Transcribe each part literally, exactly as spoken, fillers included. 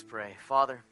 Let's pray. Father,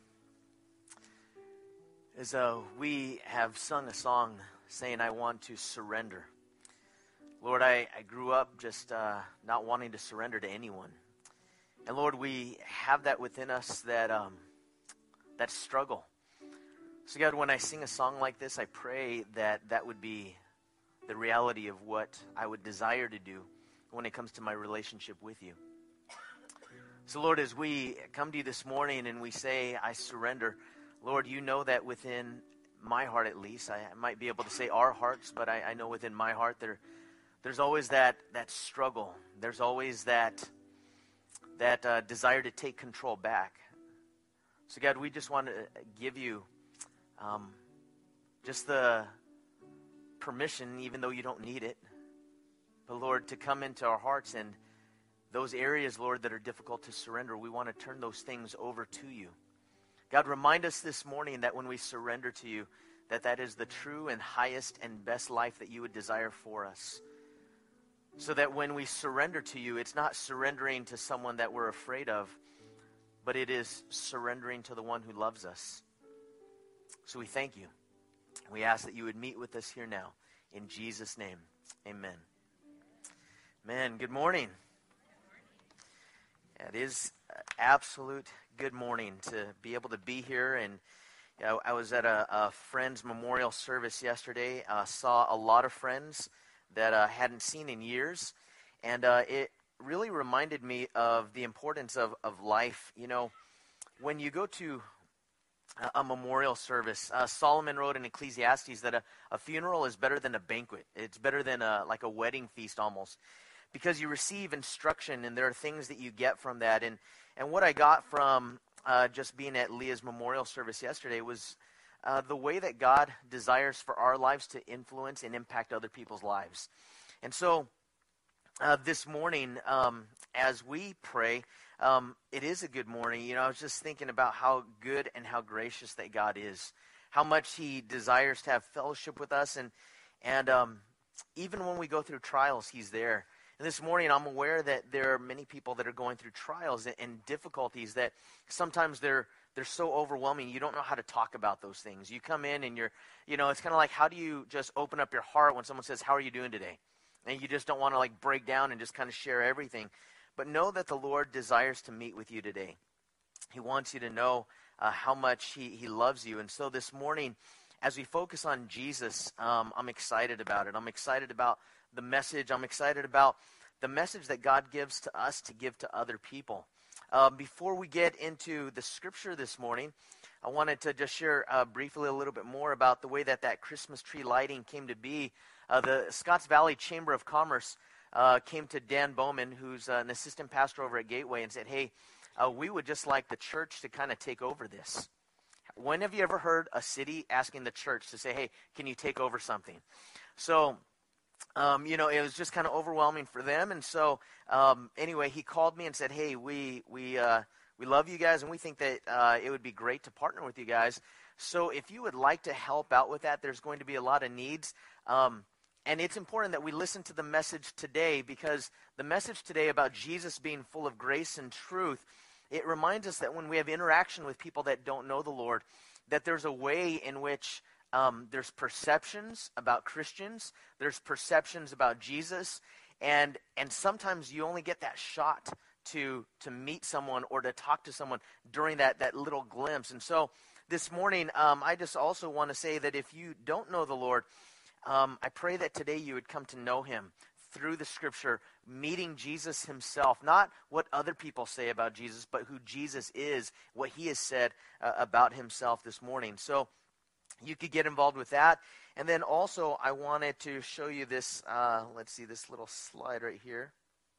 as uh, we have sung a song saying, I want to surrender. Lord, I, I grew up just uh, not wanting to surrender to anyone. And Lord, we have that within us, that um, that struggle. So God, when I sing a song like this, I pray that that would be the reality of what I would desire to do when it comes to my relationship with you. So Lord, as we come to you this morning and we say, I surrender, Lord, you know that within my heart at least, I might be able to say our hearts, but I, I know within my heart there, there's always that that struggle. There's always that, that uh, desire to take control back. So God, we just want to give you um, just the permission, even though you don't need it, but Lord, to come into our hearts, and those areas, Lord, that are difficult to surrender, we want to turn those things over to you. God, remind us this morning that when we surrender to you, that that is the true and highest and best life that you would desire for us. So that when we surrender to you, it's not surrendering to someone that we're afraid of, but it is surrendering to the one who loves us. So we thank you. We ask that you would meet with us here now. In Jesus' name, amen. Man, good morning. It is absolute good morning to be able to be here. And you know, I was at a, a friend's memorial service yesterday. Uh, saw a lot of friends that I uh, hadn't seen in years. And uh, it really reminded me of the importance of, of life. You know, when you go to a, a memorial service, uh, Solomon wrote in Ecclesiastes that a, a funeral is better than a banquet. It's better than a, like a wedding feast almost. Because you receive instruction, and there are things that you get from that. And, and what I got from uh, just being at Leah's memorial service yesterday was uh, the way that God desires for our lives to influence and impact other people's lives. And so uh, this morning, um, as we pray, um, it is a good morning. You know, I was just thinking about how good and how gracious that God is, how much he desires to have fellowship with us. And, and um, even when we go through trials, he's there. And this morning, I'm aware that there are many people that are going through trials and, and difficulties that sometimes they're they're so overwhelming, you don't know how to talk about those things. You come in and you're, you know, it's kind of like, how do you just open up your heart when someone says, how are you doing today? And you just don't want to like break down and just kind of share everything. But know that the Lord desires to meet with you today. He wants you to know uh, how much he, he loves you. And so this morning, as we focus on Jesus, um, I'm excited about it. I'm excited about the message. I'm excited about the message that God gives to us to give to other people. Um, before we get into the scripture this morning, I wanted to just share uh, briefly a little bit more about the way that that Christmas tree lighting came to be. Uh, the Scotts Valley Chamber of Commerce uh, came to Dan Bowman, who's uh, an assistant pastor over at Gateway, and said, hey, uh, we would just like the church to kind of take over this. When have you ever heard a city asking the church to say, hey, can you take over something? So Um, you know, it was just kind of overwhelming for them. And so, um, anyway, he called me and said, hey, we we uh, we love you guys, and we think that uh, it would be great to partner with you guys. So if you would like to help out with that, there's going to be a lot of needs. Um, and it's important that we listen to the message today, because the message today about Jesus being full of grace and truth, it reminds us that when we have interaction with people that don't know the Lord, that there's a way in which Um, there's perceptions about Christians. There's perceptions about Jesus. And and sometimes you only get that shot to to meet someone or to talk to someone during that, that little glimpse. And so this morning, um, I just also want to say that if you don't know the Lord, um, I pray that today you would come to know him through the scripture, meeting Jesus himself, not what other people say about Jesus, but who Jesus is, what he has said uh, about himself this morning. So you could get involved with that. And then also I wanted to show you this, uh, let's see, this little slide right here.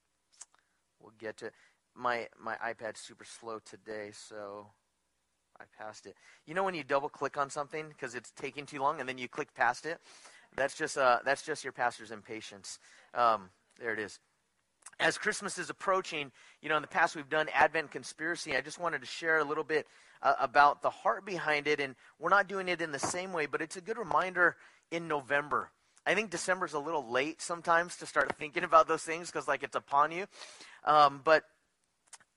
We'll get to, my, my iPad's super slow today, so I passed it. You know when you double click on something because it's taking too long and then you click past it? That's just, uh, that's just your pastor's impatience. Um, there it is. As Christmas is approaching, you know, in the past we've done Advent Conspiracy. I just wanted to share a little bit uh, about the heart behind it, and we're not doing it in the same way, but it's a good reminder in November. I think December's a little late sometimes to start thinking about those things because, like, it's upon you. Um, but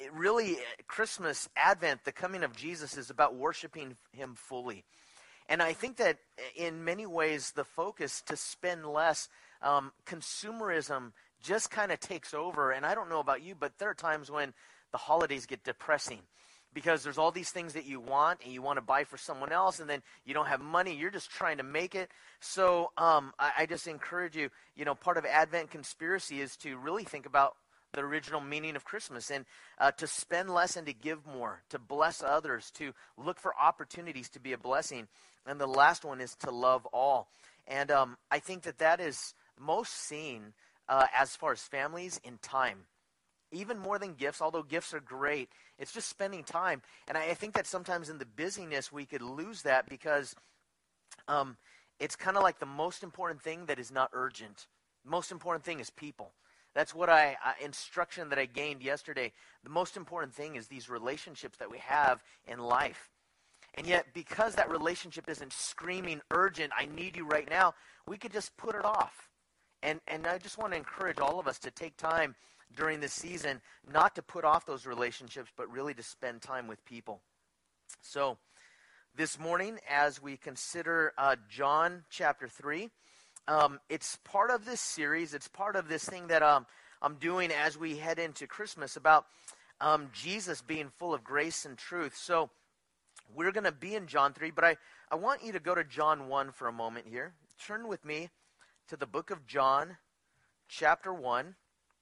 it really, Christmas, Advent, the coming of Jesus is about worshiping him fully. And I think that in many ways, the focus to spend less, um, consumerism just kind of takes over. And I don't know about you, but there are times when the holidays get depressing because there's all these things that you want and you want to buy for someone else, and then you don't have money. You're just trying to make it. So um, I, I just encourage you, you know, part of Advent conspiracy is to really think about the original meaning of Christmas, and uh, to spend less and to give more, to bless others, to look for opportunities to be a blessing. And the last one is to love all. And um, I think that that is most seen uh, as far as families in time. Even more than gifts, although gifts are great, it's just spending time. And I, I think that sometimes in the busyness we could lose that because um, it's kind of like the most important thing that is not urgent. The most important thing is people. That's what I, uh, instruction that I gained yesterday. The most important thing is these relationships that we have in life. And yet, because that relationship isn't screaming urgent, I need you right now, we could just put it off. And and I just want to encourage all of us to take time during this season, not to put off those relationships, but really to spend time with people. So, this morning, as we consider uh, John chapter three, Um, it's part of this series. It's part of this thing that um, I'm doing as we head into Christmas about um, Jesus being full of grace and truth. So we're going to be in John three, but I, I want you to go to John one for a moment here. Turn with me to the book of John, chapter one.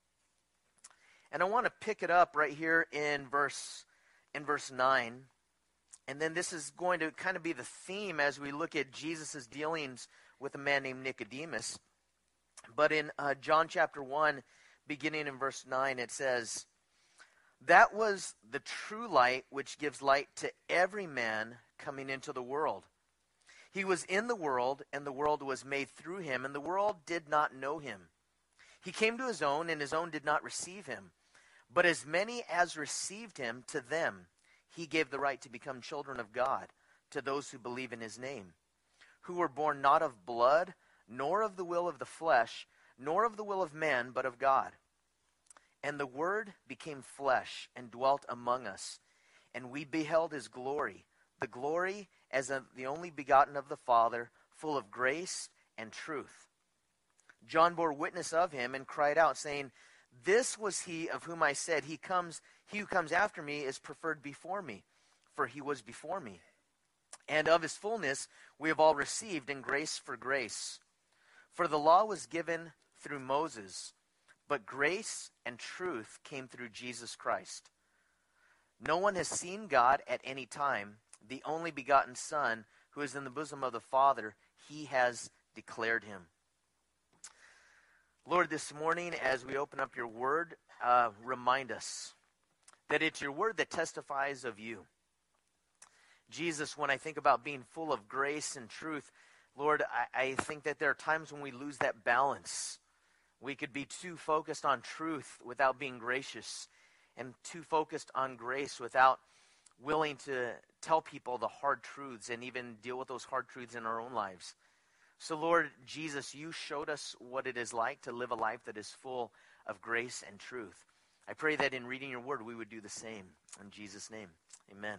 And I want to pick it up right here in verse, in verse nine. And then this is going to kind of be the theme as we look at Jesus' dealings with a man named Nicodemus. But in uh, John chapter one, beginning in verse nine, it says, "That was the true light which gives light to every man coming into the world. He was in the world, and the world was made through him, and the world did not know him. He came to his own, and his own did not receive him. But as many as received him, to them he gave the right to become children of God, to those who believe in his name, who were born not of blood, nor of the will of the flesh, nor of the will of man, but of God. And the Word became flesh and dwelt among us, and we beheld his glory, the glory as of the only begotten of the Father, full of grace and truth. John bore witness of him and cried out, saying, This was he of whom I said, He comes, he who comes after me is preferred before me, for he was before me. And of his fullness we have all received, in grace for grace. For the law was given through Moses, but grace and truth came through Jesus Christ. No one has seen God at any time. The only begotten Son, who is in the bosom of the Father, he has declared him." Lord, this morning as we open up your word, uh, remind us that it's your word that testifies of you. Jesus, when I think about being full of grace and truth, Lord, I, I think that there are times when we lose that balance. We could be too focused on truth without being gracious, and too focused on grace without willing to tell people the hard truths and even deal with those hard truths in our own lives. So Lord Jesus, you showed us what it is like to live a life that is full of grace and truth. I pray that in reading your word we would do the same. In Jesus' name, amen.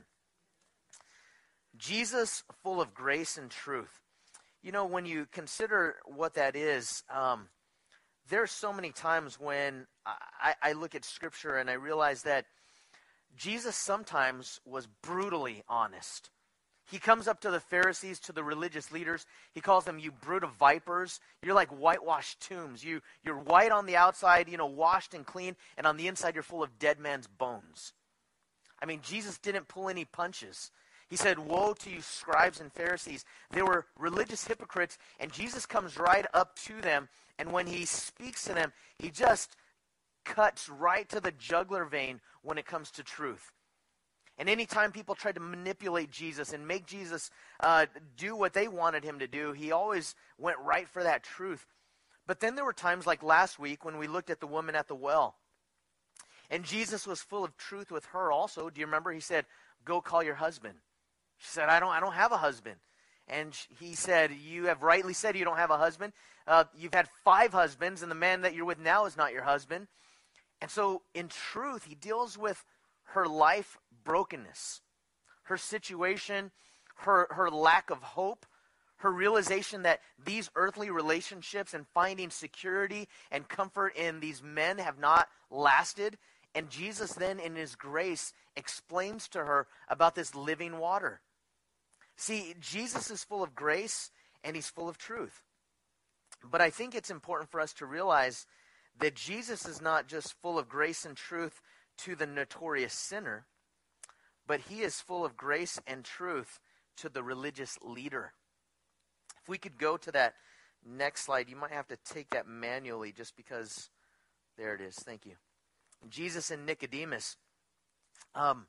Jesus full of grace and truth. You know, when you consider what that is, um, there are so many times when I, I look at Scripture and I realize that Jesus sometimes was brutally honest. He comes up to the Pharisees, to the religious leaders. He calls them, "You brood of vipers. You're like whitewashed tombs. You, you're white on the outside, you know, washed and clean, and on the inside you're full of dead man's bones." I mean, Jesus didn't pull any punches. He said, "Woe to you, scribes and Pharisees." They were religious hypocrites, and Jesus comes right up to them, and when he speaks to them, he just cuts right to the jugular vein when it comes to truth. And anytime people tried to manipulate Jesus and make Jesus uh, do what they wanted him to do, he always went right for that truth. But then there were times like last week when we looked at the woman at the well. And Jesus was full of truth with her also. Do you remember? He said, "Go call your husband." She said, I don't, I don't have a husband. And he said, "You have rightly said you don't have a husband. Uh, you've had five husbands, and the man that you're with now is not your husband." And so in truth, he deals with her life brokenness, her situation, her, her lack of hope, her realization that these earthly relationships and finding security and comfort in these men have not lasted. And Jesus then, in his grace, explains to her about this living water. See, Jesus is full of grace and he's full of truth. But I think it's important for us to realize that Jesus is not just full of grace and truth to the notorious sinner, but he is full of grace and truth to the religious leader. If we could go to that next slide, you might have to take that manually just because, there it is, thank you. Jesus and Nicodemus. Um,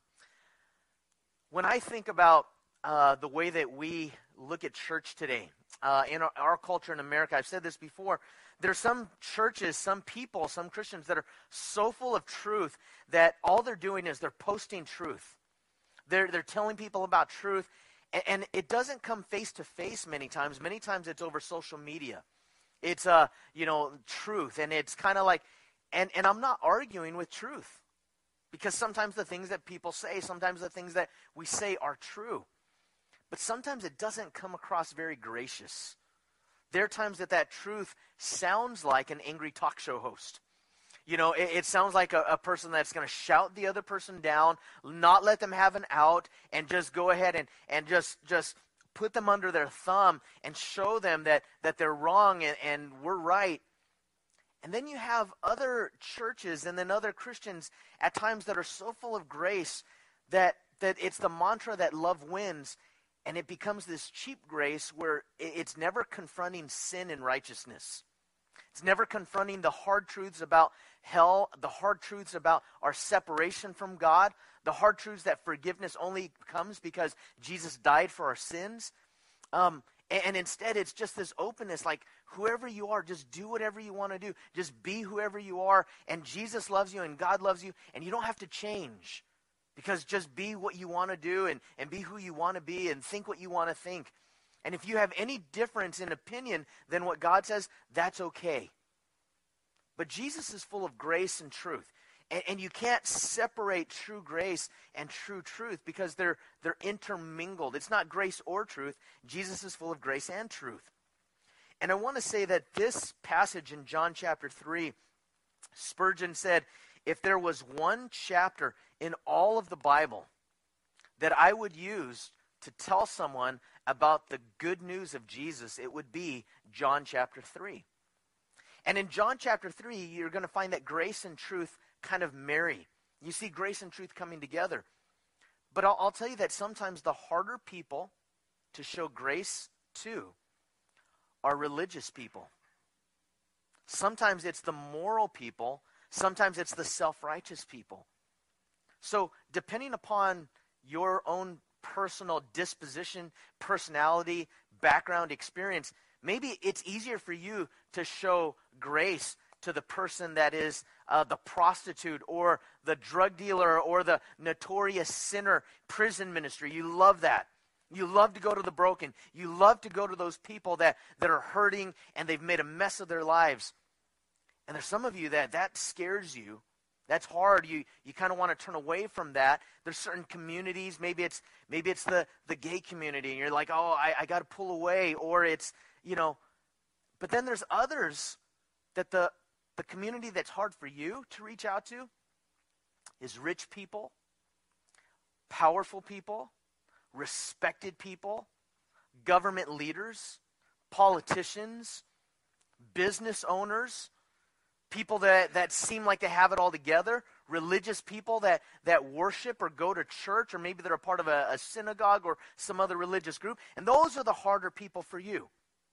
when I think about uh, the way that we look at church today, uh, in our, our culture in America, I've said this before, there are some churches, some people, some Christians that are so full of truth that all they're doing is they're posting truth. They're, they're telling people about truth, and, and it doesn't come face to face many times. Many times it's over social media. It's, uh, you know, truth, and it's kind of like, and, and I'm not arguing with truth, because sometimes the things that people say, sometimes the things that we say are true, but sometimes it doesn't come across very gracious. There are times that that truth sounds like an angry talk show host. You know, it, it sounds like a, a person that's going to shout the other person down, not let them have an out, and just go ahead and, and just just put them under their thumb and show them that, that they're wrong and, and we're right. And then you have other churches and then other Christians at times that are so full of grace that, that it's the mantra that love wins, and it becomes this cheap grace where it's never confronting sin and righteousness. It's never confronting the hard truths about hell, the hard truths about our separation from God, the hard truths that forgiveness only comes because Jesus died for our sins. Um, and, and instead, it's just this openness, like whoever you are, just do whatever you want to do. Just be whoever you are, and Jesus loves you and God loves you, and you don't have to change. Because just be what you want to do and, and be who you want to be and think what you want to think. And if you have any difference in opinion than what God says, that's okay. But Jesus is full of grace and truth. And, and you can't separate true grace and true truth because they're, they're intermingled. It's not grace or truth. Jesus is full of grace and truth. And I want to say that this passage in John chapter three, Spurgeon said, if there was one chapter in all of the Bible that I would use to tell someone about the good news of Jesus, it would be John chapter three. And in John chapter three, you're going to find that grace and truth kind of marry. You see grace and truth coming together. But I'll, I'll tell you that sometimes the harder people to show grace to are religious people. Sometimes it's the moral people. Sometimes it's the self-righteous people. So depending upon your own personal disposition, personality, background, experience, maybe it's easier for you to show grace to the person that is uh, the prostitute or the drug dealer or the notorious sinner, prison ministry. You love that. You love to go to the broken. You love to go to those people that, that are hurting and they've made a mess of their lives. And there's some of you that that scares you. That's hard. You you kind of want to turn away from that. There's certain communities, maybe it's maybe it's the, the gay community, and you're like, oh, I, I got to pull away, or it's, you know. But then there's others that the the community that's hard for you to reach out to is rich people, powerful people, respected people, government leaders, politicians, business owners, people that, that seem like they have it all together, religious people that, that worship or go to church, or maybe they're a part of a, a synagogue or some other religious group. And those are the harder people for you.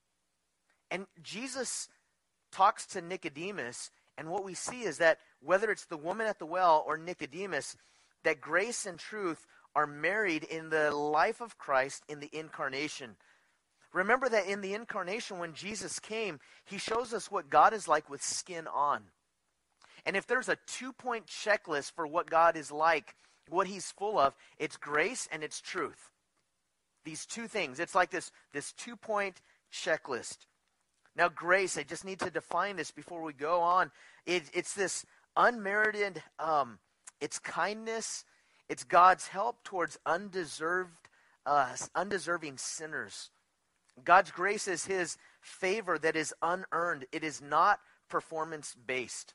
And Jesus talks to Nicodemus, and what we see is that whether it's the woman at the well or Nicodemus, that grace and truth are married in the life of Christ in the incarnation. Remember that in the incarnation, when Jesus came, he shows us what God is like with skin on. And if there's a two-point checklist for what God is like, what he's full of, it's grace and it's truth. These two things. It's like this, this two-point checklist. Now, grace, I just need to define this before we go on. It, it's this unmerited, um, it's kindness, It's God's help towards undeserved, uh, undeserving sinners. God's grace is his favor that is unearned. It is not performance-based.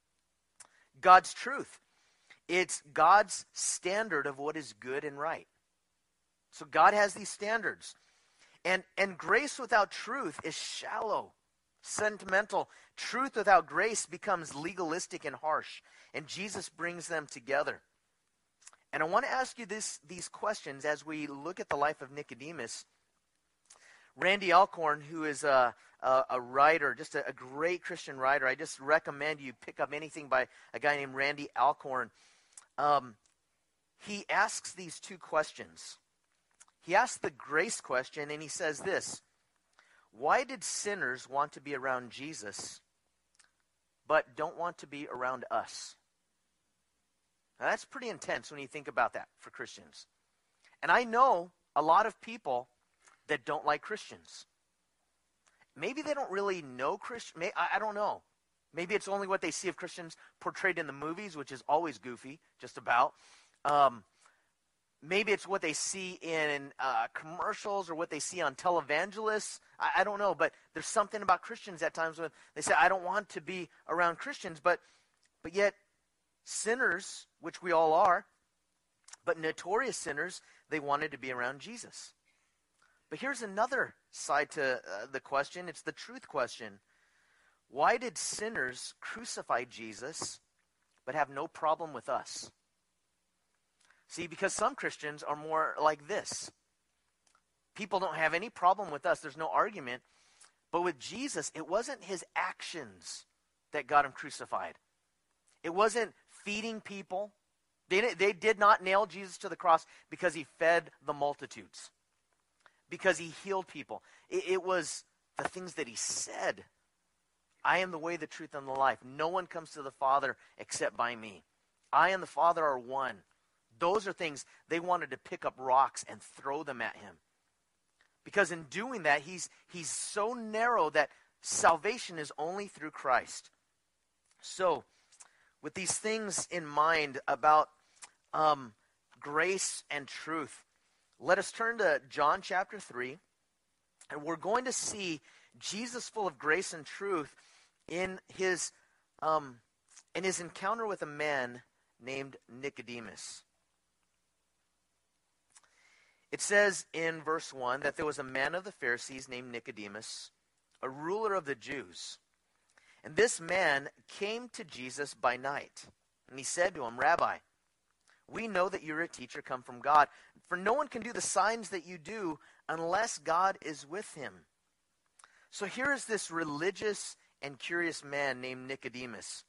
God's truth. It's God's standard of what is good and right. So God has these standards. And, and grace without truth is shallow, sentimental. Truth without grace becomes legalistic and harsh. And Jesus brings them together. And I want to ask you this, these questions as we look at the life of Nicodemus. Randy Alcorn, who is a, a, a writer, just a, a great Christian writer, I just recommend you pick up anything by a guy named Randy Alcorn. Um, he asks these two questions. He asks the grace question, and he says this: why did sinners want to be around Jesus, but don't want to be around us? Now, that's pretty intense when you think about that for Christians. And I know a lot of people that don't like Christians. Maybe they don't really know Christian. I, I don't know. Maybe it's only what they see of Christians portrayed in the movies, which is always goofy, just about. Um, maybe it's what they see in uh, commercials or what they see on televangelists. I, I don't know, but there's something about Christians at times when they say, I don't want to be around Christians, but but yet sinners, which we all are, but notorious sinners, they wanted to be around Jesus. But here's another side to uh, the question. It's the truth question. Why did sinners crucify Jesus but have no problem with us? See, because some Christians are more like this. People don't have any problem with us. There's no argument. But with Jesus, it wasn't his actions that got him crucified. It wasn't feeding people. They, they did not nail Jesus to the cross because he fed the multitudes, because he healed people. It, it was the things that he said. I am the way, the truth, and the life. No one comes to the Father except by me. I and the Father are one. Those are things they wanted to pick up rocks and throw them at him. Because in doing that, he's, he's so narrow that salvation is only through Christ. So, with these things in mind about um, grace and truth, let us turn to John chapter three, and we're going to see Jesus full of grace and truth in his um, in his encounter with a man named Nicodemus. It says in verse one that there was a man of the Pharisees named Nicodemus, a ruler of the Jews. And this man came to Jesus by night, and he said to him, Rabbi, we know that you're a teacher come from God, for no one can do the signs that you do unless God is with him. So here is this religious and curious man named Nicodemus.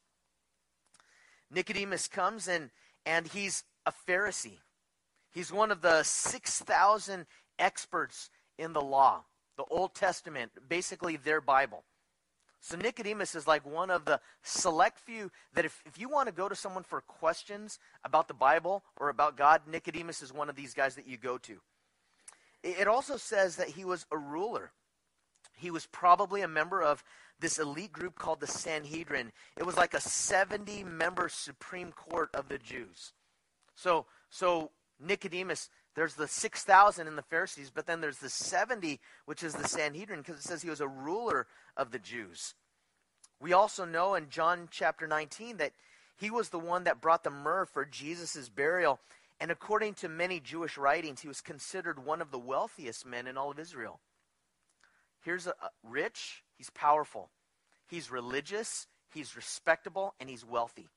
Nicodemus comes, and, and he's a Pharisee. He's one of the six thousand experts in the law, the Old Testament, basically their Bible. So Nicodemus is like one of the select few that if, if you want to go to someone for questions about the Bible or about God, Nicodemus is one of these guys that you go to. It also says that he was a ruler. He was probably a member of this elite group called the Sanhedrin. It was like a seventy-member Supreme Court of the Jews. So, so Nicodemus, there's the six thousand in the Pharisees, but then there's the seventy, which is the Sanhedrin, because it says he was a ruler of the Jews. We also know in John chapter nineteen that he was the one that brought the myrrh for Jesus' burial. And according to many Jewish writings, he was considered one of the wealthiest men in all of Israel. Here's a, a rich, he's powerful, he's religious, he's respectable, and he's wealthy.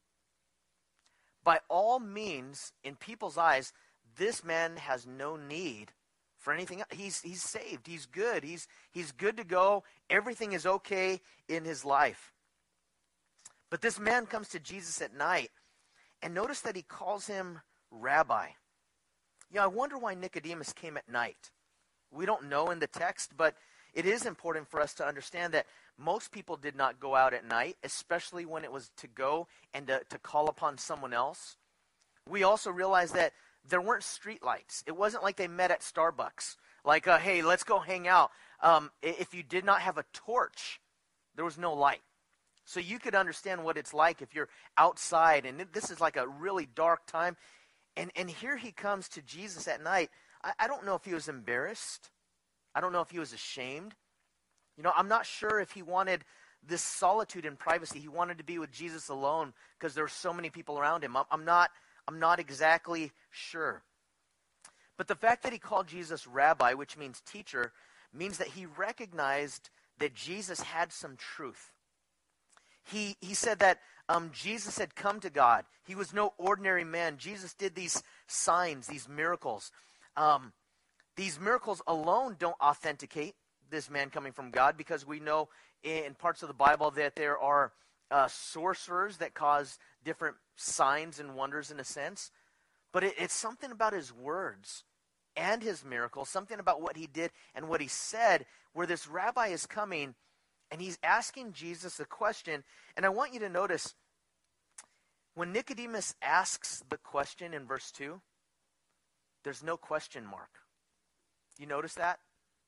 By all means, in people's eyes, this man has no need for anything else. He's, he's saved. He's good. He's, he's good to go. Everything is okay in his life. But this man comes to Jesus at night, and notice that he calls him Rabbi. You know, I wonder why Nicodemus came at night. We don't know in the text, but it is important for us to understand that most people did not go out at night, especially when it was to go and to, to call upon someone else. We also realize that there weren't street lights. It wasn't like they met at Starbucks. Like, uh, hey, let's go hang out. Um, if you did not have a torch, there was no light. So you could understand what it's like if you're outside, and this is like a really dark time. And, and here he comes to Jesus at night. I, I don't know if he was embarrassed. I don't know if he was ashamed. You know, I'm not sure if he wanted this solitude and privacy. He wanted to be with Jesus alone because there were so many people around him. I'm, I'm not, I'm not exactly sure. But the fact that he called Jesus rabbi, which means teacher, means that he recognized that Jesus had some truth. He, he said that um, Jesus had come to God. He was no ordinary man. Jesus did these signs, these miracles. Um, these miracles alone don't authenticate this man coming from God, because we know in parts of the Bible that there are uh, sorcerers that cause different signs and wonders in a sense. But it, it's something about his words and his miracles, something about what he did and what he said, where this rabbi is coming and he's asking Jesus a question. And I want you to notice, when Nicodemus asks the question in verse two, there's no question mark. You notice that?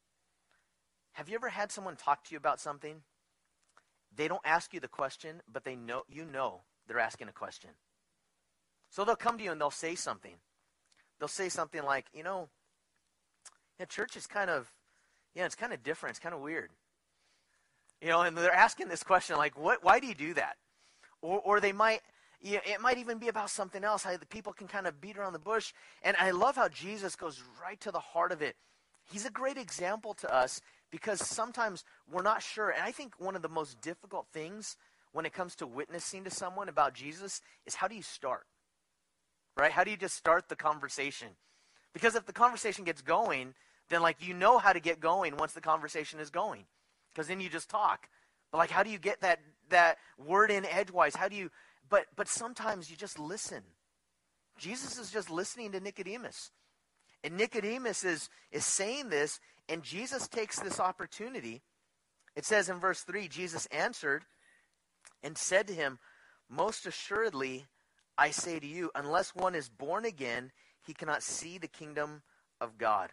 Have you ever had someone talk to you about something? They don't ask you the question, but they know you know they're asking a question. So they'll come to you and they'll say something. They'll say something like, you know, yeah, church is kind of, yeah, it's kind of different. It's kind of weird. You know, and they're asking this question like, what? Why do you do that? Or, or they might, you know, it might even be about something else. How the people can kind of beat around the bush. And I love how Jesus goes right to the heart of it. He's a great example to us because sometimes we're not sure. And I think one of the most difficult things when it comes to witnessing to someone about Jesus is, how do you start? Right? How do you just start the conversation? Because if the conversation gets going, then like you know how to get going once the conversation is going. Because then you just talk. But like, how do you get that that word in edgewise? How do you, but but sometimes you just listen. Jesus is just listening to Nicodemus. And Nicodemus is, is saying this, and Jesus takes this opportunity. It says in verse three, Jesus answered and said to him, most assuredly, I say to you, unless one is born again, he cannot see the kingdom of God.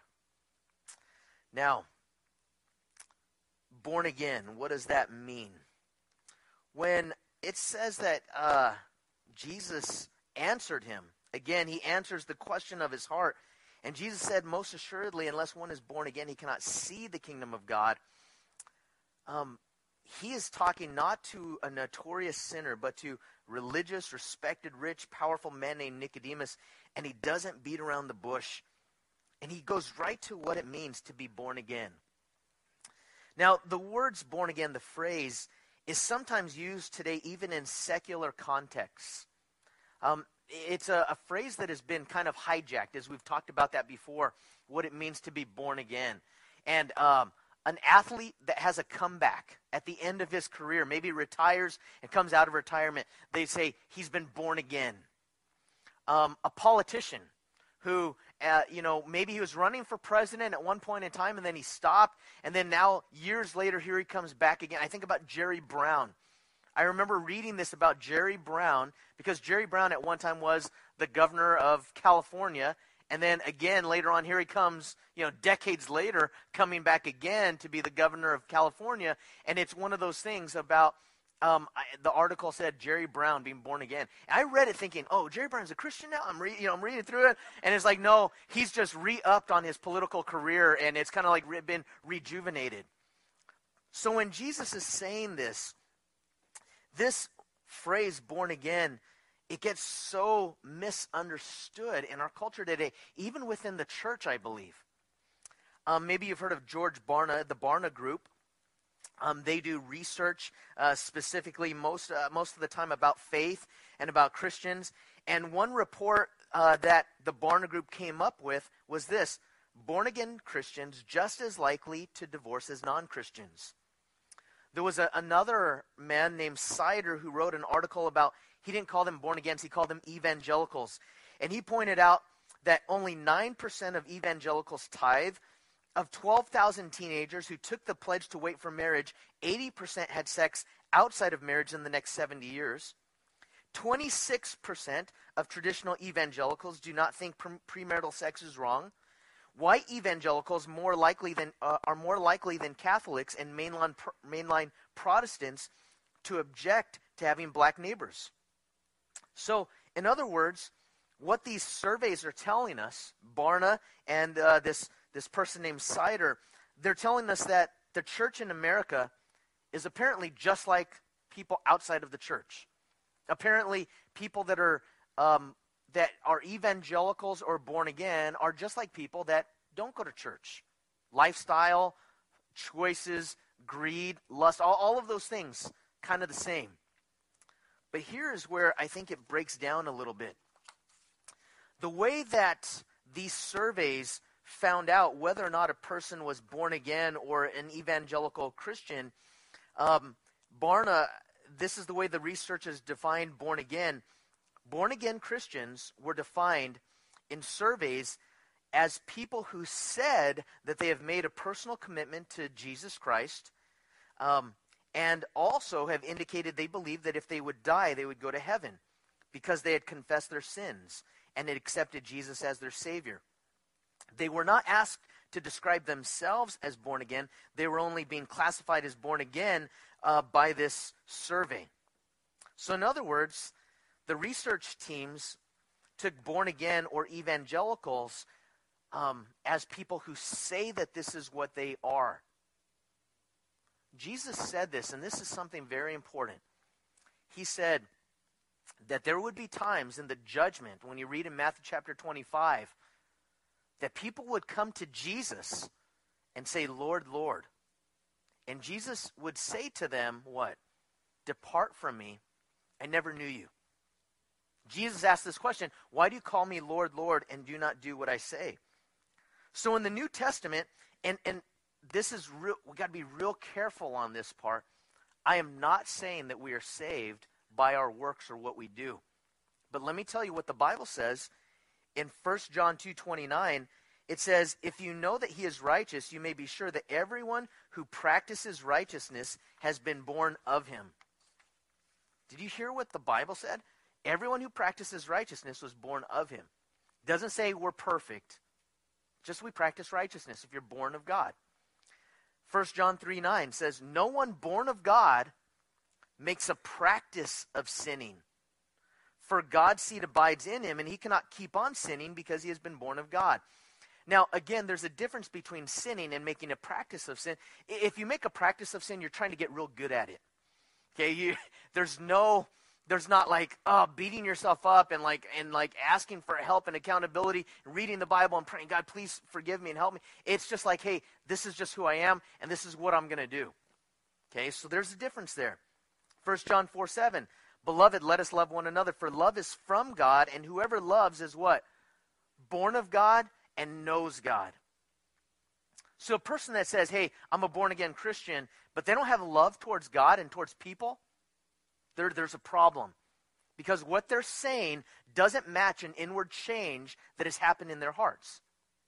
Now, born again, what does that mean? When it says that uh, Jesus answered him, again, he answers the question of his heart. And Jesus said, most assuredly, unless one is born again, he cannot see the kingdom of God. Um, he is talking not to a notorious sinner, but to religious, respected, rich, powerful man named Nicodemus. And he doesn't beat around the bush. And he goes right to what it means to be born again. Now, the words born again, the phrase, is sometimes used today even in secular contexts. Um, it's a, a phrase that has been kind of hijacked, as we've talked about that before, what it means to be born again. And um, an athlete that has a comeback at the end of his career, maybe retires and comes out of retirement, they say he's been born again. Um, a politician who, uh, you know, maybe he was running for president at one point in time and then he stopped, and then now years later here he comes back again. I think about Jerry Brown. I remember reading this about Jerry Brown because Jerry Brown at one time was the governor of California, and then again later on here he comes, you know, decades later, coming back again to be the governor of California. And it's one of those things about Um, I, the article said Jerry Brown being born again. And I read it thinking, oh, Jerry Brown's a Christian now? I'm, re- you know, I'm reading through it, and it's like, no, he's just re-upped on his political career, and it's kind of like re- been rejuvenated. So when Jesus is saying this, this phrase, born again, it gets so misunderstood in our culture today, even within the church, I believe. Um, maybe you've heard of George Barna, the Barna Group. Um, they do research uh, specifically most uh, most of the time about faith and about Christians. And one report uh, that the Barna Group came up with was this: born-again Christians just as likely to divorce as non-Christians. There was a, another man named Sider who wrote an article about, he didn't call them born-agains, he called them evangelicals. And he pointed out that only nine percent of evangelicals tithe. Of twelve thousand teenagers who took the pledge to wait for marriage, eighty percent had sex outside of marriage in the next seventy years. twenty-six percent of traditional evangelicals do not think pre- premarital sex is wrong. White evangelicals more likely than uh, are more likely than Catholics and mainline pro- mainline Protestants to object to having black neighbors. So, in other words, what these surveys are telling us, Barna and uh, this, this person named Sider, they're telling us that the church in America is apparently just like people outside of the church. Apparently, people that are um, that are evangelicals or born again are just like people that don't go to church. Lifestyle, choices, greed, lust, all, all of those things, kind of the same. But here is where I think it breaks down a little bit. The way that these surveys found out whether or not a person was born again or an evangelical Christian, um, Barna, this is the way the researchers defined born again. Born again Christians were defined in surveys as people who said that they have made a personal commitment to Jesus Christ, um, and also have indicated they believe that if they would die, they would go to heaven because they had confessed their sins and had accepted Jesus as their Savior. They were not asked to describe themselves as born again. They were only being classified as born again uh, by this survey. So in other words, the research teams took born again or evangelicals um, as people who say that this is what they are. Jesus said this, and this is something very important. He said that there would be times in the judgment, when you read in Matthew chapter twenty-five, that people would come to Jesus and say, Lord, Lord. And Jesus would say to them, what? Depart from me, I never knew you. Jesus asked this question, why do you call me Lord, Lord, and do not do what I say? So in the New Testament, and, and this is real, we got to be real careful on this part. I am not saying that we are saved by our works or what we do. But let me tell you what the Bible says. In First John two twenty-nine, it says, if you know that he is righteous, you may be sure that everyone who practices righteousness has been born of him. Did you hear what the Bible said? Everyone who practices righteousness was born of him. It doesn't say we're perfect. Just we practice righteousness if you're born of God. First John three nine says, no one born of God makes a practice of sinning. For God's seed abides in him, and he cannot keep on sinning because he has been born of God. Now, again, there's a difference between sinning and making a practice of sin. If you make a practice of sin, you're trying to get real good at it. Okay, you, there's no, there's not like oh, beating yourself up and like and like asking for help and accountability, reading the Bible and praying, God, please forgive me and help me. It's just like, hey, this is just who I am, and this is what I'm going to do. Okay, so there's a difference there. First John four seven. Beloved, let us love one another, for love is from God, and whoever loves is what? Born of God and knows God. So a person that says, hey, I'm a born-again Christian, but they don't have love towards God and towards people, there, there's a problem. Because what they're saying doesn't match an inward change that has happened in their hearts.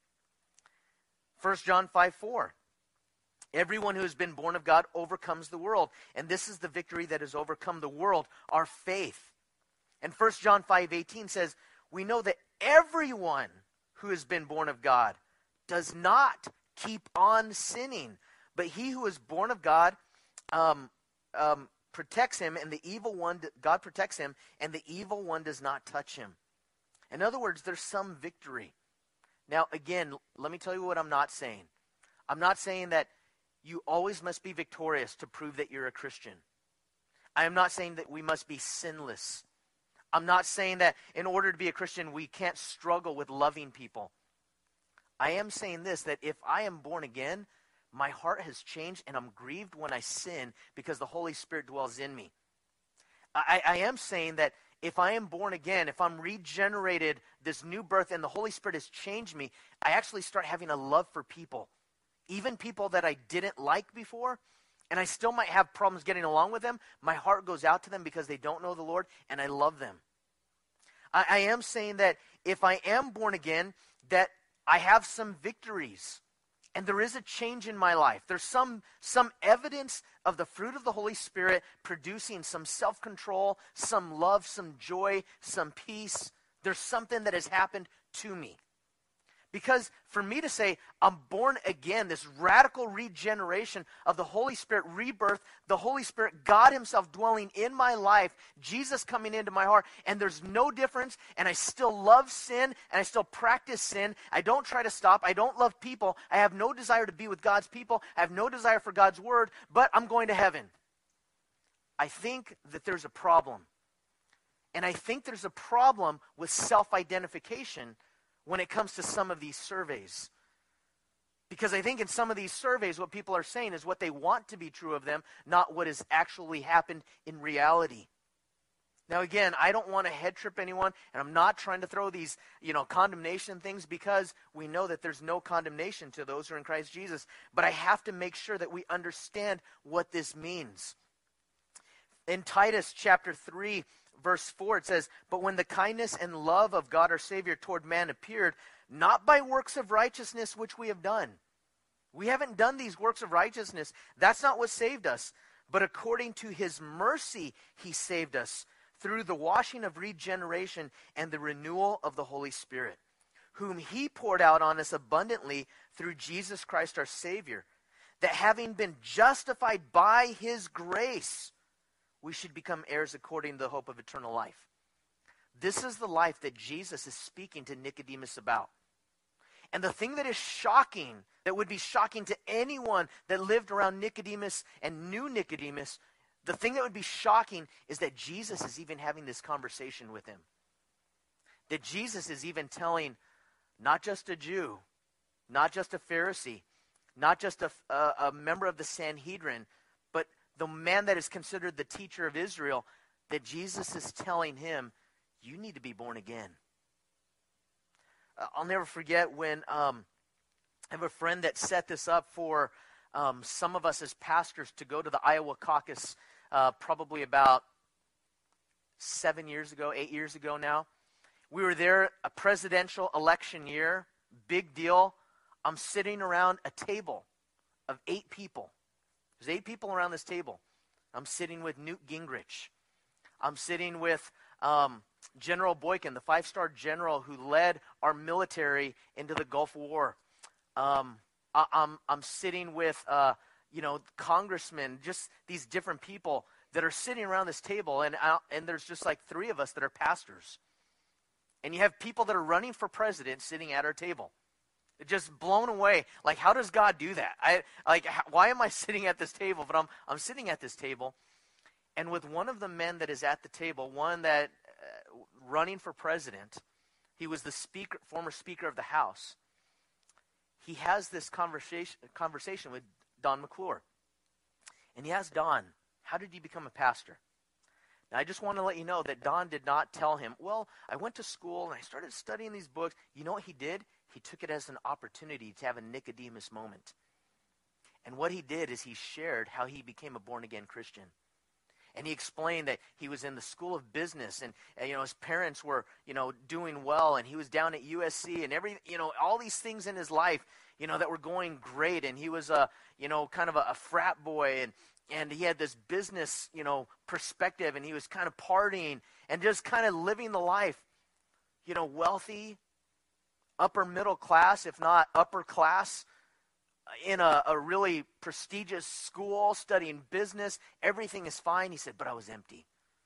First John five four. Everyone who has been born of God overcomes the world. And this is the victory that has overcome the world, our faith. And First John five eighteen says, we know that everyone who has been born of God does not keep on sinning. But he who is born of God um, um, protects him, and the evil one, God protects him, and the evil one does not touch him. In other words, there's some victory. Now, again, let me tell you what I'm not saying. I'm not saying that you always must be victorious to prove that you're a Christian. I am not saying that we must be sinless. I'm not saying that in order to be a Christian, we can't struggle with loving people. I am saying this, that if I am born again, my heart has changed and I'm grieved when I sin because the Holy Spirit dwells in me. I, I am saying that if I am born again, if I'm regenerated, this new birth, and the Holy Spirit has changed me, I actually start having a love for people. Even people that I didn't like before, and I still might have problems getting along with them, my heart goes out to them because they don't know the Lord, and I love them. I, I am saying that if I am born again, that I have some victories, and there is a change in my life. There's some, some evidence of the fruit of the Holy Spirit producing some self-control, some love, some joy, some peace. There's something that has happened to me. Because for me to say, I'm born again, this radical regeneration of the Holy Spirit, rebirth, the Holy Spirit, God himself dwelling in my life, Jesus coming into my heart, and there's no difference, and I still love sin, and I still practice sin. I don't try to stop. I don't love people. I have no desire to be with God's people. I have no desire for God's word, but I'm going to heaven. I think that there's a problem. And I think there's a problem with self-identification when it comes to some of these surveys. Because I think in some of these surveys, what people are saying is what they want to be true of them, not what has actually happened in reality. Now again, I don't want to head trip anyone, and I'm not trying to throw these, you know, condemnation things, because we know that there's no condemnation to those who are in Christ Jesus. But I have to make sure that we understand what this means. In Titus chapter three, verse four, it says, "But when the kindness and love of God our Savior toward man appeared, not by works of righteousness which we have done." We haven't done these works of righteousness. That's not what saved us. "But according to his mercy he saved us through the washing of regeneration and the renewal of the Holy Spirit, whom he poured out on us abundantly through Jesus Christ our Savior, that having been justified by his grace, we should become heirs according to the hope of eternal life." This is the life that Jesus is speaking to Nicodemus about. And the thing that is shocking, that would be shocking to anyone that lived around Nicodemus and knew Nicodemus, the thing that would be shocking is that Jesus is even having this conversation with him. That Jesus is even telling not just a Jew, not just a Pharisee, not just a, a, a member of the Sanhedrin, but the man that is considered the teacher of Israel, that Jesus is telling him, you need to be born again. Uh, I'll never forget when um, I have a friend that set this up for um, some of us as pastors to go to the Iowa caucus uh, probably about seven years ago, eight years ago now. We were there, a presidential election year, big deal. I'm sitting around a table of eight people. There's eight people around this table. I'm sitting with Newt Gingrich. I'm sitting with um, General Boykin, the five-star general who led our military into the Gulf War. Um, I, I'm I'm sitting with uh, you know congressmen, just these different people that are sitting around this table, and I, and there's just like three of us that are pastors, and you have people that are running for president sitting at our table. Just blown away. Like, how does God do that? I like. How, why am I sitting at this table? But I'm I'm sitting at this table, and with one of the men that is at the table, one that uh, running for president, he was the speaker, former Speaker of the House. He has this conversation conversation with Don McClure, and he asked Don, "How did you become a pastor?" Now, I just want to let you know that Don did not tell him, "Well, I went to school and I started studying these books." You know what he did? He took it as an opportunity to have a Nicodemus moment. And what he did is he shared how he became a born-again Christian. And he explained that he was in the school of business, and, and you know his parents were you know doing well, and he was down at U S C, and every you know all these things in his life you know that were going great, and he was a you know kind of a, a frat boy, and and he had this business you know perspective, and he was kind of partying and just kind of living the life, you know wealthy, upper middle class, if not upper class, in a, a really prestigious school, studying business. Everything is fine. He said, but I was empty.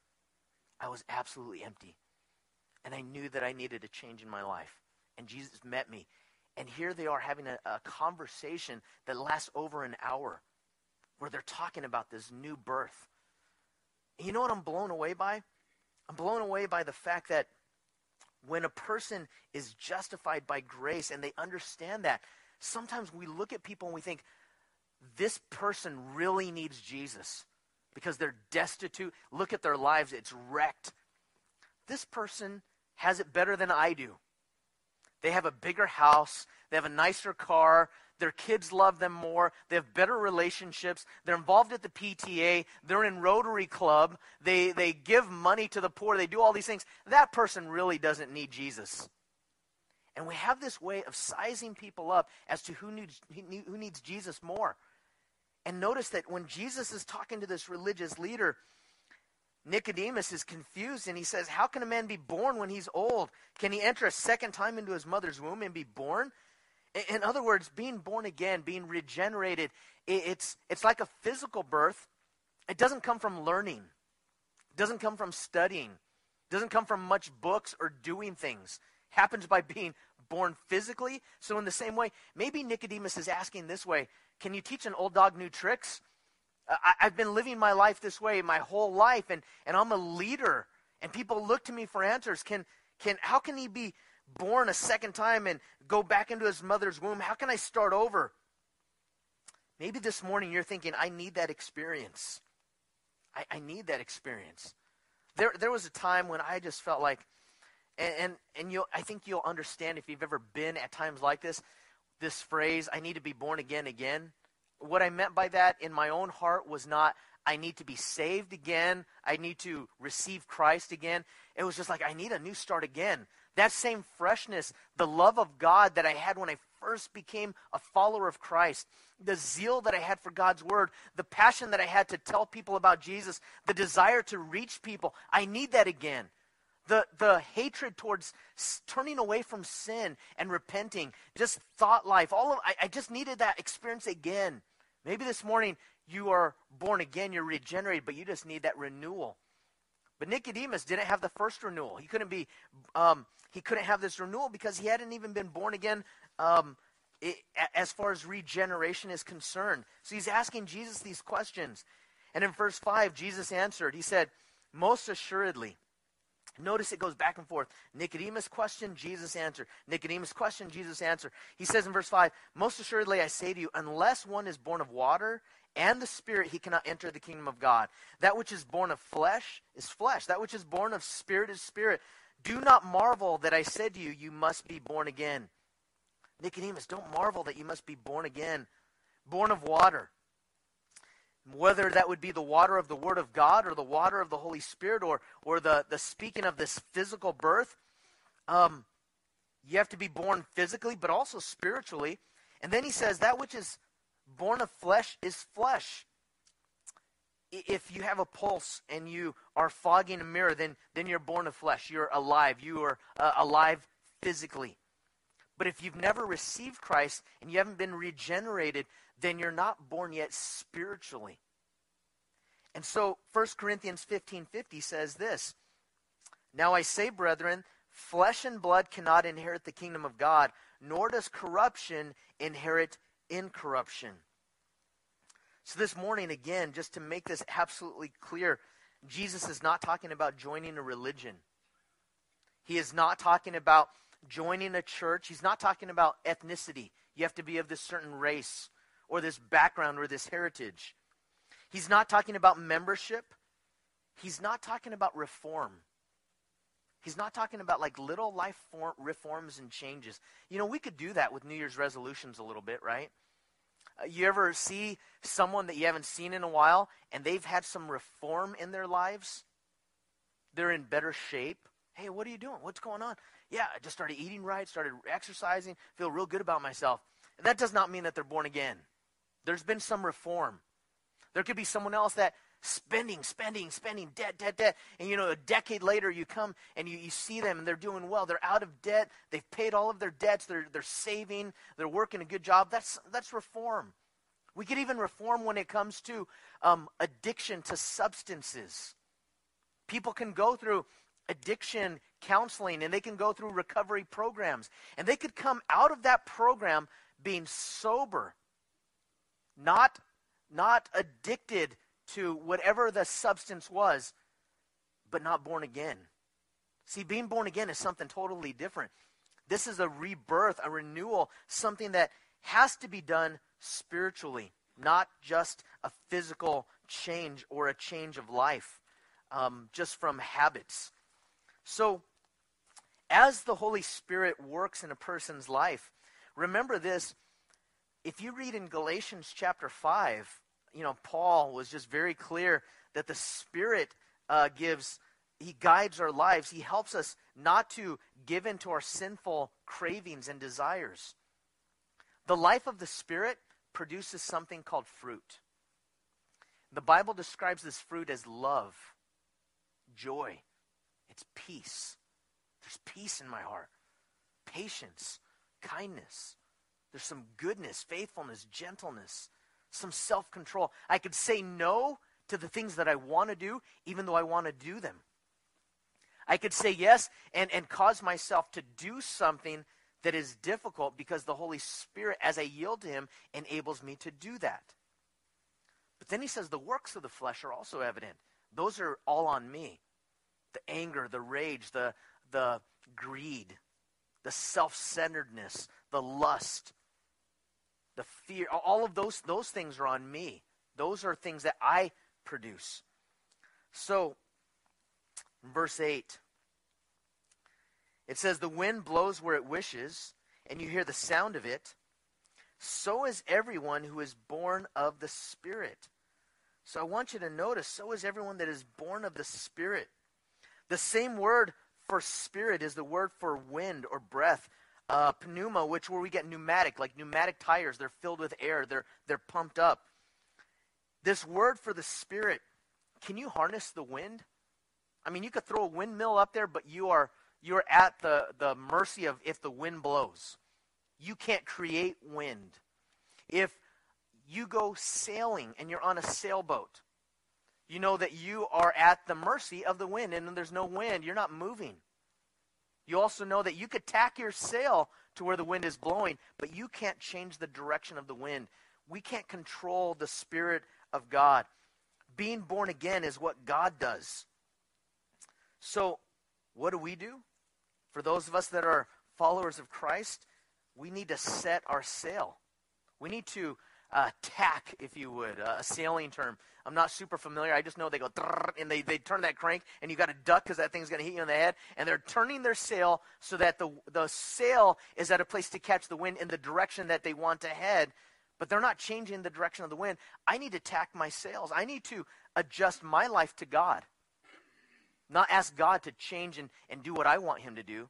I was absolutely empty. And I knew that I needed a change in my life. And Jesus met me. And here they are having a, a conversation that lasts over an hour, where they're talking about this new birth. And you know what I'm blown away by? I'm blown away by the fact that when a person is justified by grace and they understand that, sometimes we look at people and we think, this person really needs Jesus because they're destitute. Look at their lives, it's wrecked. This person has it better than I do. They have a bigger house, they have a nicer car, their kids love them more, they have better relationships, they're involved at the P T A, they're in Rotary Club, they, they give money to the poor, they do all these things. That person really doesn't need Jesus. And we have this way of sizing people up as to who needs, who needs Jesus more. And notice that when Jesus is talking to this religious leader, Nicodemus is confused, and he says, how can a man be born when he's old? Can he enter a second time into his mother's womb and be born? In other words, being born again, being regenerated, it's, it's like a physical birth. It doesn't come from learning. It doesn't come from studying. It doesn't come from much books or doing things. It happens by being born physically. So in the same way, maybe Nicodemus is asking this way, can you teach an old dog new tricks? I, I've been living my life this way my whole life, and, and I'm a leader, and people look to me for answers. Can can how can he be born a second time and go back into his mother's womb? How can I start over? Maybe this morning you're thinking, I need that experience. I, I need that experience. There there was a time when I just felt like, and and, and you'll, I think you'll understand if you've ever been at times like this, this phrase, I need to be born again again. What I meant by that in my own heart was not, I need to be saved again. I need to receive Christ again. It was just like, I need a new start again. That same freshness, the love of God that I had when I first became a follower of Christ, the zeal that I had for God's word, the passion that I had to tell people about Jesus, the desire to reach people, I need that again. The the hatred towards s- turning away from sin and repenting, just thought life, all of I, I just needed that experience again. Maybe this morning you are born again, you're regenerated, but you just need that renewal. But Nicodemus didn't have the first renewal. He couldn't be, um, he couldn't have this renewal because he hadn't even been born again um, it, as far as regeneration is concerned. So he's asking Jesus these questions. And in verse five, Jesus answered. He said, most assuredly. Notice it goes back and forth. Nicodemus question, Jesus answer. Nicodemus question, Jesus answer. He says in verse five, most assuredly I say to you, unless one is born of water and the Spirit, he cannot enter the kingdom of God. That which is born of flesh is flesh. That which is born of spirit is spirit. Do not marvel that I said to you, you must be born again. Nicodemus, don't marvel that you must be born again. Born of water. Whether that would be the water of the Word of God or the water of the Holy Spirit or or the, the speaking of this physical birth, um, you have to be born physically but also spiritually. And then he says that which is born of flesh is flesh. If you have a pulse and you are fogging a mirror, then, then you're born of flesh. You're alive. You are uh, alive physically. But if you've never received Christ and you haven't been regenerated, then you're not born yet spiritually. And so First Corinthians fifteen fifty says this, now I say, brethren, flesh and blood cannot inherit the kingdom of God, nor does corruption inherit incorruption. So this morning, again, just to make this absolutely clear, Jesus is not talking about joining a religion. He is not talking about joining a church. He's not talking about ethnicity. You have to be of this certain race or this background or this heritage. He's not talking about membership. He's not talking about reform. He's not talking about like little life form, reforms and changes. You know, we could do that with New Year's resolutions a little bit, right? Uh, you ever see someone that you haven't seen in a while and they've had some reform in their lives? They're in better shape. Hey, what are you doing? What's going on? Yeah, I just started eating right, started exercising, feel real good about myself. That does not mean that they're born again. There's been some reform. There could be someone else that spending, spending, spending, debt, debt, debt. And, you know, a decade later you come and you, you see them and they're doing well. They're out of debt. They've paid all of their debts. They're, they're saving. They're working a good job. That's, that's reform. We could even reform when it comes to um, addiction to substances. People can go through addiction counseling and they can go through recovery programs. And they could come out of that program being sober, not, not addicted to whatever the substance was, but not born again. See, being born again is something totally different. This is a rebirth, a renewal, something that has to be done spiritually, not just a physical change or a change of life, um, just from habits. So, as the Holy Spirit works in a person's life, remember this, if you read in Galatians chapter five, you know, Paul was just very clear that the Spirit uh, gives, he guides our lives. He helps us not to give in to our sinful cravings and desires. The life of the Spirit produces something called fruit. The Bible describes this fruit as love, joy. It's peace. There's peace in my heart. Patience, kindness. There's some goodness, faithfulness, gentleness, some self-control. I could say no to the things that I want to do, even though I want to do them. I could say yes and, and cause myself to do something that is difficult because the Holy Spirit, as I yield to him, enables me to do that. But then he says the works of the flesh are also evident. Those are all on me. The anger, the rage, the, the greed, the self-centeredness, the lust, the fear, all of those, those things are on me. Those are things that I produce. So, in verse eight, it says, the wind blows where it wishes, and you hear the sound of it. So is everyone who is born of the Spirit. So I want you to notice, so is everyone that is born of the Spirit. The same word for spirit is the word for wind or breath. Uh, pneuma, which where we get pneumatic, like pneumatic tires. They're filled with air. They're, they're pumped up. This word for the Spirit, can you harness the wind? I mean, you could throw a windmill up there, but you are you're at the, the mercy of if the wind blows. You can't create wind. If you go sailing and you're on a sailboat, you know that you are at the mercy of the wind, and there's no wind. You're not moving. You also know that you could tack your sail to where the wind is blowing, but you can't change the direction of the wind. We can't control the Spirit of God. Being born again is what God does. So, what do we do? For those of us that are followers of Christ, we need to set our sail. We need to uh, tack, if you would, uh, a sailing term. I'm not super familiar. I just know they go, and they, they turn that crank, and you got to duck because that thing's going to hit you in the head. And they're turning their sail so that the, the sail is at a place to catch the wind in the direction that they want to head. But they're not changing the direction of the wind. I need to tack my sails. I need to adjust my life to God. Not ask God to change and, and do what I want him to do.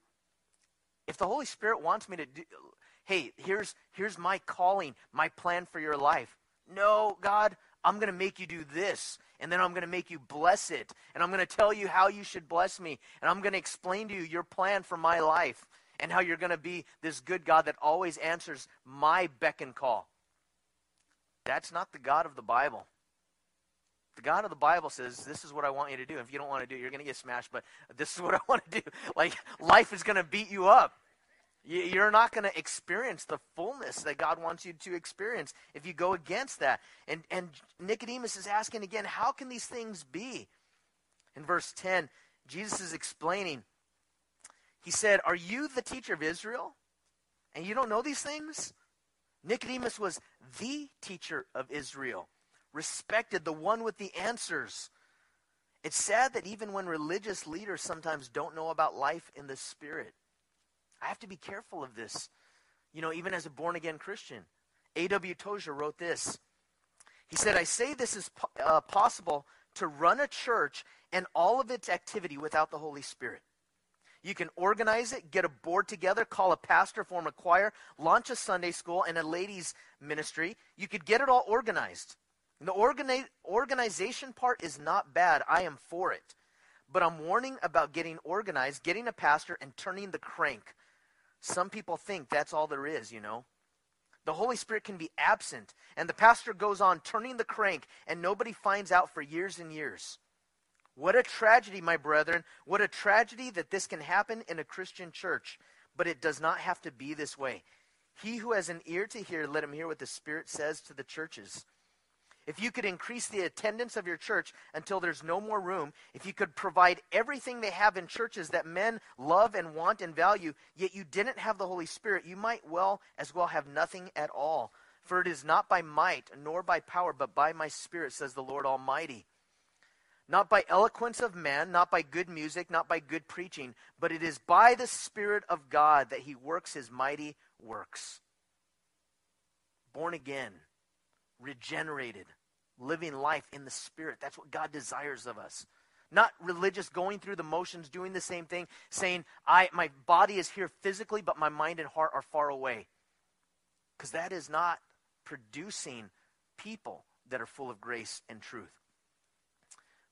If the Holy Spirit wants me to do, hey, here's, here's my calling, my plan for your life. No, God, I'm going to make you do this, and then I'm going to make you bless it, and I'm going to tell you how you should bless me, and I'm going to explain to you your plan for my life, and how you're going to be this good God that always answers my beck and call. That's not the God of the Bible. The God of the Bible says, this is what I want you to do. If you don't want to do it, you're going to get smashed, but this is what I want to do. Like, life is going to beat you up. You're not going to experience the fullness that God wants you to experience if you go against that. And, and Nicodemus is asking again, how can these things be? In verse ten, Jesus is explaining. He said, are you the teacher of Israel? And you don't know these things? Nicodemus was the teacher of Israel. Respected, the one with the answers. It's sad that even when religious leaders sometimes don't know about life in the Spirit. I have to be careful of this. You know, even as a born-again Christian. A W Tozer wrote this. He said, I say this is po- uh, possible to run a church and all of its activity without the Holy Spirit. You can organize it, get a board together, call a pastor, form a choir, launch a Sunday school and a ladies' ministry. You could get it all organized. And the organi- organization part is not bad. I am for it. But I'm warning about getting organized, getting a pastor, and turning the crank. Some people think that's all there is, you know. The Holy Spirit can be absent, and the pastor goes on turning the crank, and nobody finds out for years and years. What a tragedy, my brethren. What a tragedy that this can happen in a Christian church. But it does not have to be this way. He who has an ear to hear, let him hear what the Spirit says to the churches. If you could increase the attendance of your church until there's no more room, if you could provide everything they have in churches that men love and want and value, yet you didn't have the Holy Spirit, you might well as well have nothing at all. For it is not by might nor by power, but by my Spirit, says the Lord Almighty. Not by eloquence of man, not by good music, not by good preaching, but it is by the Spirit of God that he works his mighty works. Born again. Regenerated, living life in the Spirit. That's what God desires of us. Not religious, going through the motions, doing the same thing, saying, "I my body is here physically, but my mind and heart are far away." Because that is not producing people that are full of grace and truth.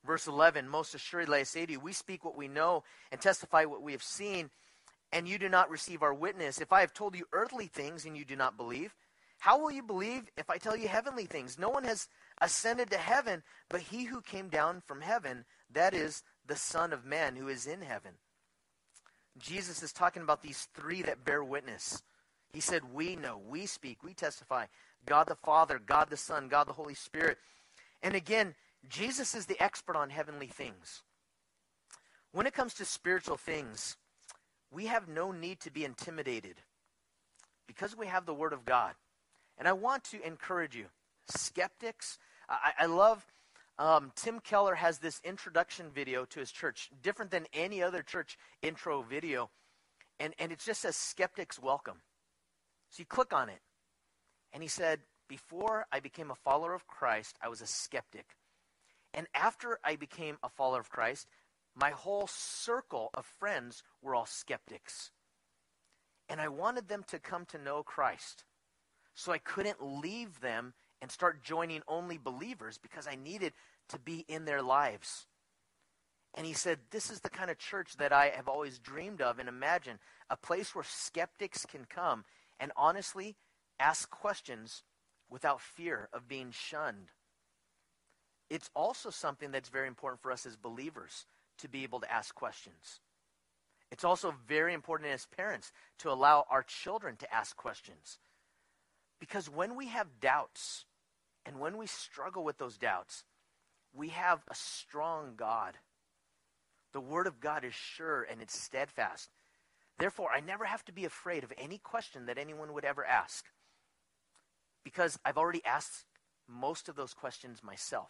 Verse eleven, most assuredly I say to you, we speak what we know and testify what we have seen, and you do not receive our witness. If I have told you earthly things and you do not believe, how will you believe if I tell you heavenly things? No one has ascended to heaven, but he who came down from heaven, that is the Son of Man who is in heaven. Jesus is talking about these three that bear witness. He said, we know, we speak, we testify. God the Father, God the Son, God the Holy Spirit. And again, Jesus is the expert on heavenly things. When it comes to spiritual things, we have no need to be intimidated because we have the Word of God. And I want to encourage you, skeptics. I, I love, um, Tim Keller has this introduction video to his church, different than any other church intro video. And, and it just says, skeptics welcome. So you click on it. And he said, before I became a follower of Christ, I was a skeptic. And after I became a follower of Christ, my whole circle of friends were all skeptics. And I wanted them to come to know Christ. So I couldn't leave them and start joining only believers because I needed to be in their lives. And he said, this is the kind of church that I have always dreamed of and imagined, a place where skeptics can come and honestly ask questions without fear of being shunned. It's also something that's very important for us as believers to be able to ask questions. It's also very important as parents to allow our children to ask questions. Because when we have doubts and when we struggle with those doubts, we have a strong God. The Word of God is sure and it's steadfast. Therefore, I never have to be afraid of any question that anyone would ever ask. Because I've already asked most of those questions myself.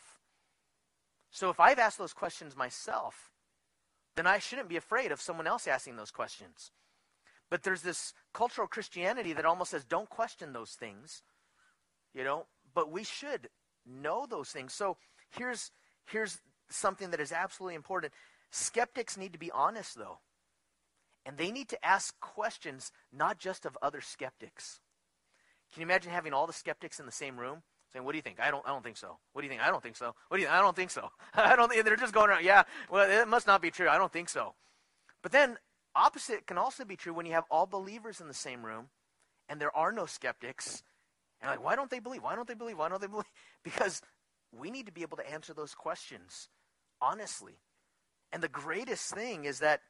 So if I've asked those questions myself, then I shouldn't be afraid of someone else asking those questions. But there's this cultural Christianity that almost says, don't question those things, you know, but we should know those things. So here's, here's something that is absolutely important. Skeptics need to be honest, though. And they need to ask questions, not just of other skeptics. Can you imagine having all the skeptics in the same room? Saying, what do you think? I don't I don't think so. What do you think? I don't think so. What do you think? I don't think so. I don't think, they're just going around, yeah, well, it must not be true. I don't think so. But then, opposite can also be true when you have all believers in the same room, and there are no skeptics. And like, why don't they believe? Why don't they believe? Why don't they believe? Because we need to be able to answer those questions honestly. And the greatest thing is that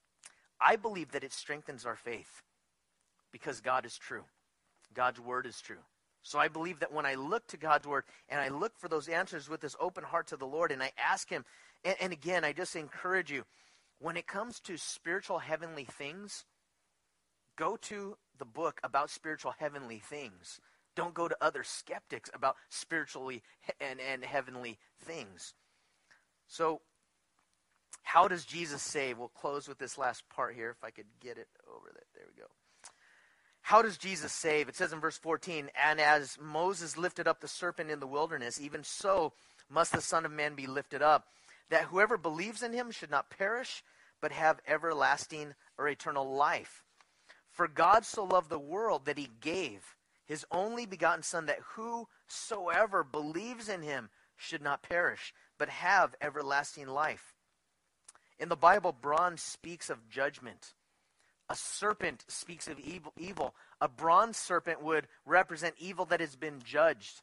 I believe that it strengthens our faith because God is true. God's word is true. So I believe that when I look to God's word and I look for those answers with this open heart to the Lord and I ask him, and, and again, I just encourage you, when it comes to spiritual heavenly things, go to the book about spiritual heavenly things. Don't go to other skeptics about spiritually and, and heavenly things. So how does Jesus save? We'll close with this last part here, if I could get it over there. There we go. How does Jesus save? It says in verse fourteen, and as Moses lifted up the serpent in the wilderness, even so must the Son of Man be lifted up, that whoever believes in him should not perish, but have everlasting or eternal life. For God so loved the world that he gave his only begotten Son, that whosoever believes in him should not perish, but have everlasting life. In the Bible, bronze speaks of judgment. A serpent speaks of evil, evil. A bronze serpent would represent evil that has been judged.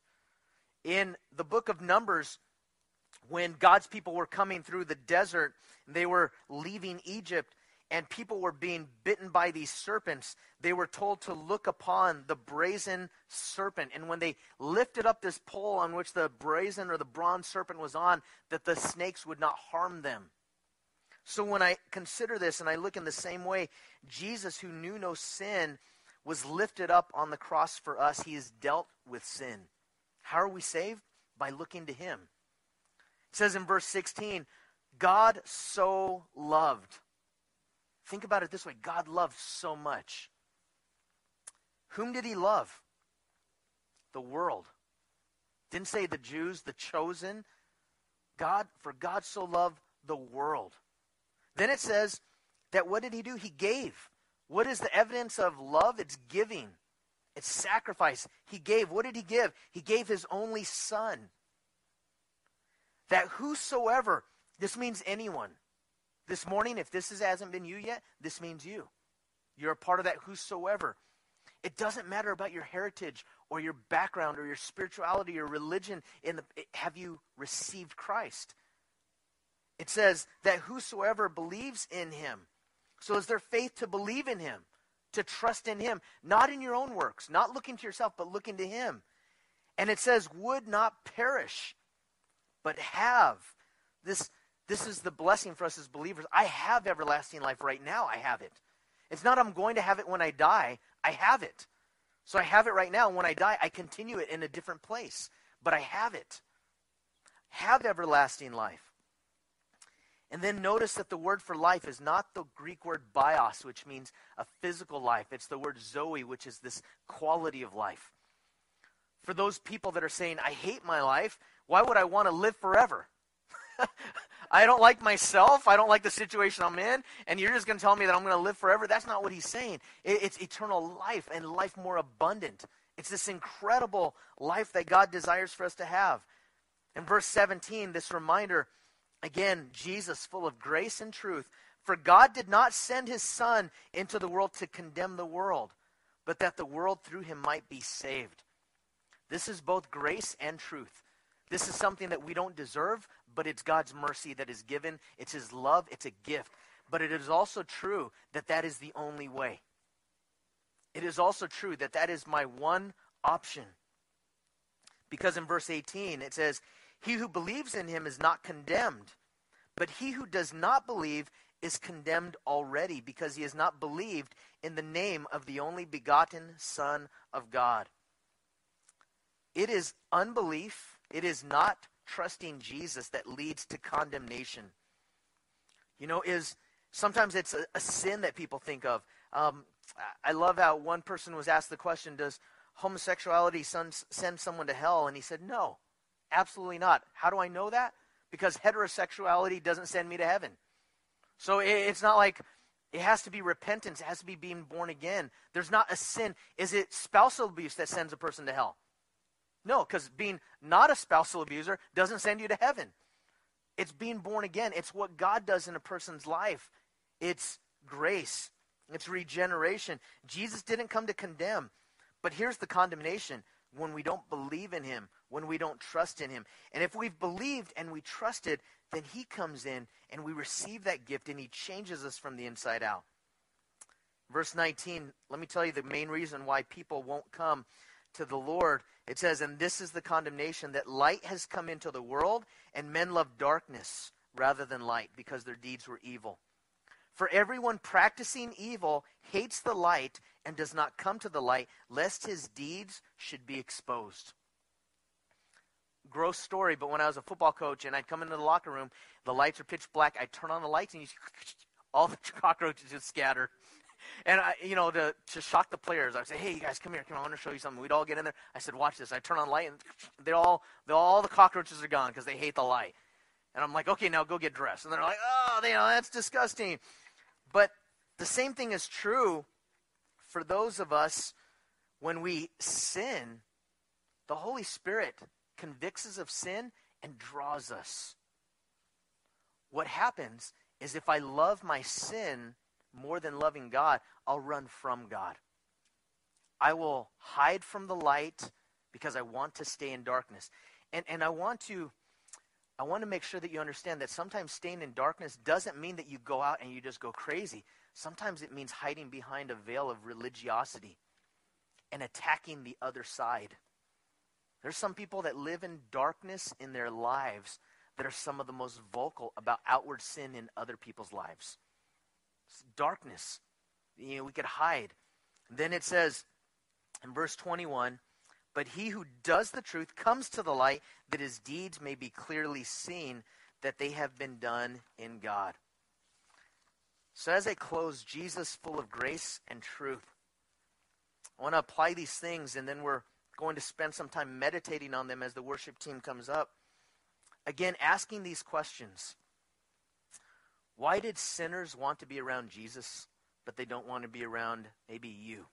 In the book of Numbers, when God's people were coming through the desert, they were leaving Egypt, and people were being bitten by these serpents, they were told to look upon the brazen serpent. And when they lifted up this pole on which the brazen or the bronze serpent was on, that the snakes would not harm them. So when I consider this and I look in the same way, Jesus, who knew no sin, was lifted up on the cross for us. He has dealt with sin. How are we saved? By looking to him. It says in verse sixteen, God so loved. Think about it this way. God loved so much. Whom did he love? The world. Didn't say the Jews, the chosen. God, for God so loved the world. Then it says that what did he do? He gave. What is the evidence of love? It's giving. It's sacrifice. He gave. What did he give? He gave his only Son. That whosoever, This means anyone. This morning, if this is, hasn't been you yet, this means you. You're a part of that whosoever. It doesn't matter about your heritage or your background or your spirituality or religion. In the, have you received Christ? It says that whosoever believes in him. So is there faith to believe in him, to trust in him, not in your own works, not looking to yourself, but looking to him. And it says would not perish, but have. This, this is the blessing for us as believers. I have everlasting life right now. I have it. It's not I'm going to have it when I die. I have it. So I have it right now. And when I die, I continue it in a different place. But I have it. Have everlasting life. And then notice that the word for life is not the Greek word bios, which means a physical life. It's the word zoe, which is this quality of life. For those people that are saying, I hate my life, why would I want to live forever? I don't like myself. I don't like the situation I'm in. And you're just going to tell me that I'm going to live forever? That's not what he's saying. It's eternal life and life more abundant. It's this incredible life that God desires for us to have. In verse seventeen, this reminder, again, Jesus, full of grace and truth. For God did not send his Son into the world to condemn the world, but that the world through him might be saved. This is both grace and truth. This is something that we don't deserve, but it's God's mercy that is given. It's his love. It's a gift. But it is also true that that is the only way. It is also true that that is my one option. Because in verse eighteen, it says, he who believes in him is not condemned, but he who does not believe is condemned already, because he has not believed in the name of the only begotten Son of God. It is unbelief, it is not trusting Jesus that leads to condemnation. You know, is sometimes it's a, a sin that people think of. Um, I love how one person was asked the question, does homosexuality send someone to hell? And he said, no. Absolutely not. How do I know that? Because heterosexuality doesn't send me to heaven. So it, it's not like it has to be repentance. It has to be being born again. There's not a sin. Is it spousal abuse that sends a person to hell? No, because being not a spousal abuser doesn't send you to heaven. It's being born again. It's what God does in a person's life. It's grace. It's regeneration. Jesus didn't come to condemn. But here's the condemnation. When we don't believe in him, when we don't trust in him. And if we've believed and we trusted, then he comes in and we receive that gift and he changes us from the inside out. Verse nineteen, let me tell you the main reason why people won't come to the Lord. It says, and this is the condemnation, that light has come into the world and men love darkness rather than light because their deeds were evil. For everyone practicing evil hates the light and does not come to the light, lest his deeds should be exposed. Gross story, but when I was a football coach and I'd come into the locker room, the lights are pitch black, I'd turn on the lights and you see all the cockroaches just scatter. And, I, you know, to, to shock the players, I'd say, hey, you guys, come here, come on, I want to show you something. We'd all get in there. I said, watch this. I turn on the light and they all, they all the cockroaches are gone because they hate the light. And I'm like, okay, now go get dressed. And they're like, oh, you know, that's disgusting. But the same thing is true for those of us when we sin. The Holy Spirit convicts us of sin and draws us. What happens is if I love my sin more than loving God, I'll run from God. I will hide from the light because I want to stay in darkness. And and I want to I want to make sure that you understand that sometimes staying in darkness doesn't mean that you go out and you just go crazy. Sometimes it means hiding behind a veil of religiosity and attacking the other side. There's some people that live in darkness in their lives that are some of the most vocal about outward sin in other people's lives. It's darkness. You know, we could hide. And then it says in verse twenty-one, but he who does the truth comes to the light, that his deeds may be clearly seen, that they have been done in God. So as I close, Jesus full of grace and truth. I want to apply these things, and then we're going to spend some time meditating on them as the worship team comes up. Again, asking these questions. Why did sinners want to be around Jesus, but they don't want to be around maybe you?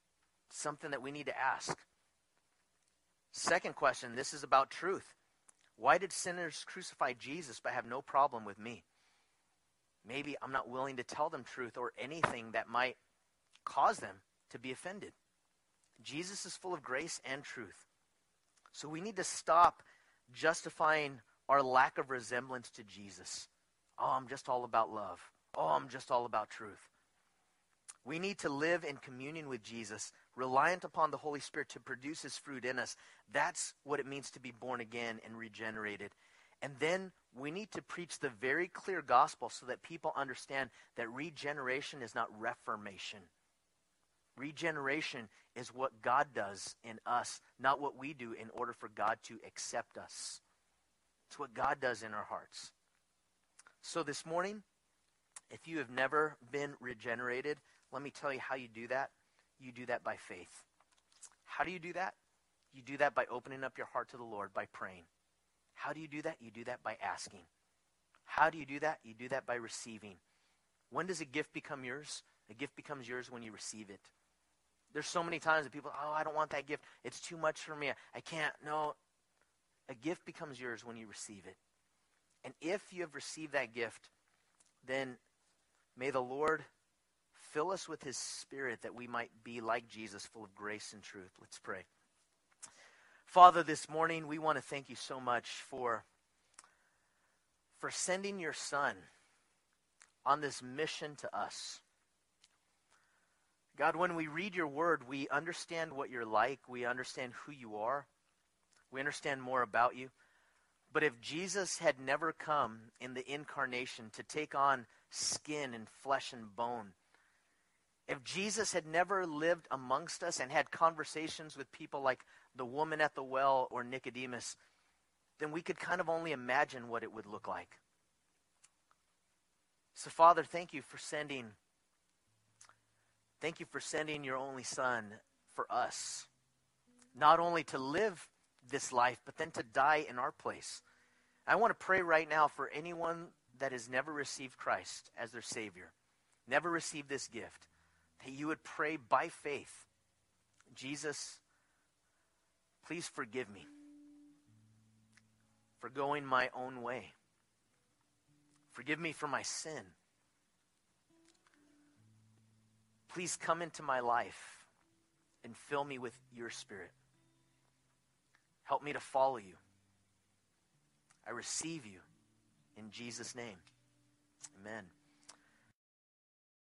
Something that we need to ask. Second question, this is about truth. Why did sinners crucify Jesus but have no problem with me? Maybe I'm not willing to tell them truth or anything that might cause them to be offended. Jesus is full of grace and truth. So we need to stop justifying our lack of resemblance to Jesus. Oh, I'm just all about love. Oh, I'm just all about truth. We need to live in communion with Jesus, reliant upon the Holy Spirit to produce his fruit in us. That's what it means to be born again and regenerated. And then we need to preach the very clear gospel so that people understand that regeneration is not reformation. Regeneration is what God does in us, not what we do in order for God to accept us. It's what God does in our hearts. So this morning, if you have never been regenerated, let me tell you how you do that. You do that by faith. How do you do that? You do that by opening up your heart to the Lord, by praying. How do you do that? You do that by asking. How do you do that? You do that by receiving. When does a gift become yours? A gift becomes yours when you receive it. There's so many times that people, oh, I don't want that gift. It's too much for me. I can't. No. A gift becomes yours when you receive it. And if you have received that gift, then may the Lord fill us with his Spirit that we might be like Jesus, full of grace and truth. Let's pray. Father, this morning we want to thank you so much for, for sending your Son on this mission to us. God, when we read your word, we understand what you're like. We understand who you are. We understand more about you. But if Jesus had never come in the incarnation to take on skin and flesh and bone, if Jesus had never lived amongst us and had conversations with people like the woman at the well or Nicodemus, then we could kind of only imagine what it would look like. So, Father, thank you for sending, thank you for sending your only Son for us, not only to live this life, but then to die in our place. I want to pray right now for anyone that has never received Christ as their Savior, never received this gift, that you would pray by faith, Jesus, please forgive me for going my own way. Forgive me for my sin. Please come into my life and fill me with your Spirit. Help me to follow you. I receive you in Jesus' name. Amen.